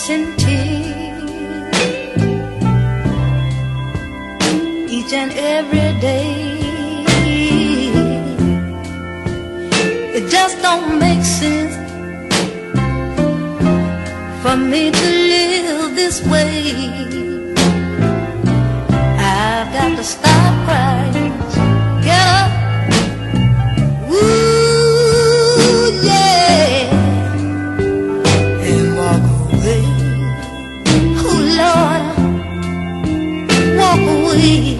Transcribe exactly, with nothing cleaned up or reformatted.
in tears each and every day. It just don't make sense for me to live this way. I've got to stop crying, get up, ooh yeah, and walk away. Oh Lord, walk away.